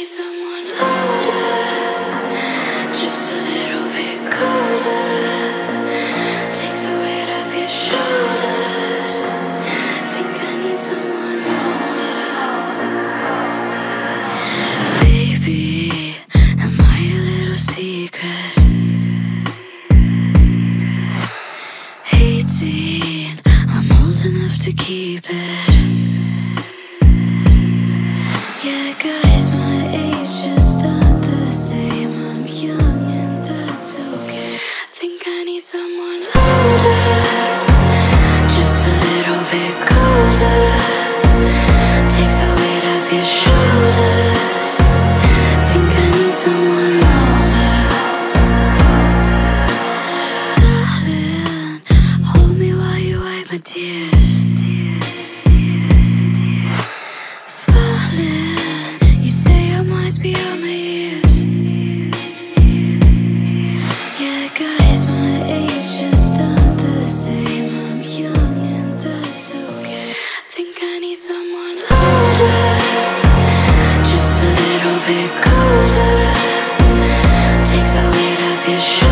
need someone older, just a little bit colder. Take the weight off your shoulders. Think I need someone older. Baby, am I a little secret? 18, I'm old enough to keep it. Yeah, guys, my age just aren't the same. I'm young and that's okay. I think I need someone older, just a little bit colder. Take the weight off your shoulders. I think I need someone older. Darling, hold me while you wipe my tears. Falling, you say I might be on my ears. Yeah, guys, my age just aren't the same. I'm young and that's okay. I think I need someone older, just a little bit colder. Take the weight off your shoulders.